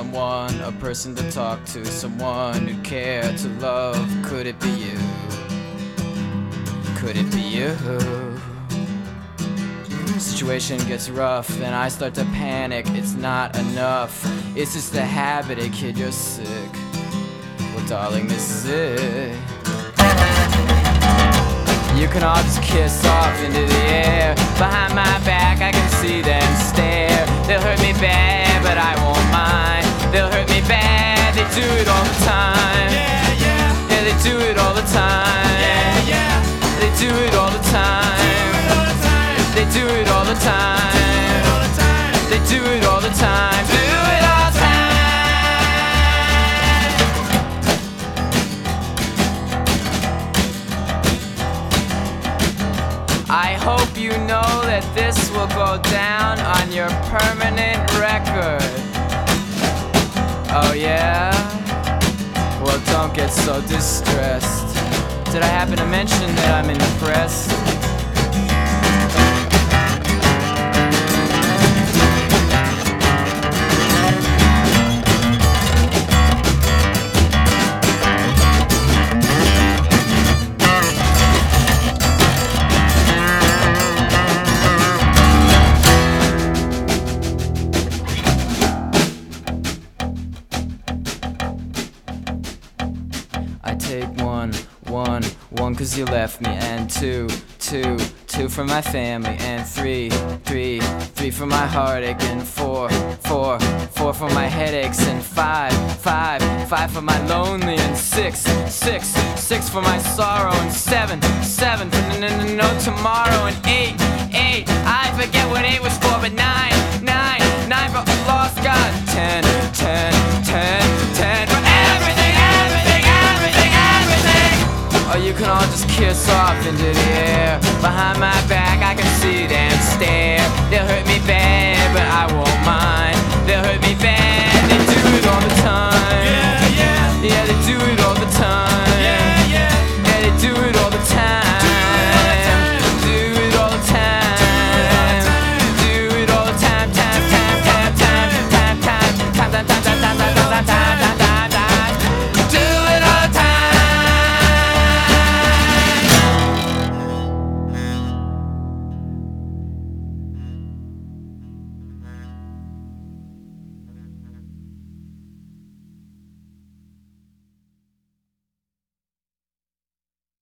someone, a person to talk to, someone who'd care to love. Could it be you? Could it be you? Situation gets rough and I start to panic. It's not enough, it's just a habit. Hey kid, you're sick. Well darling, this is it. You can all just kiss off into the air. Behind my back I can see them stare. They'll hurt me bad, but I won't mind. They'll hurt me bad, they do it all the time. Yeah, yeah. Yeah, they do it all the time. Yeah, yeah. They do it all the time. They do it all the time. They do it all the time. Do it all the time. I hope you know that this will go down on your permanent record. Oh yeah? Well, don't get so distressed. Did I happen to mention that I'm impressed? I take one, cause you left me, and two for my family, and three for my heartache, and four for my headaches, and five for my lonely, and six for my sorrow, and seven for no tomorrow, and eight, I forget what 8 was for, but nine for lost God, 10 for everything. Or you can all just kiss off into the air. Behind my back I can see them stare. They'll hurt me bad, but I won't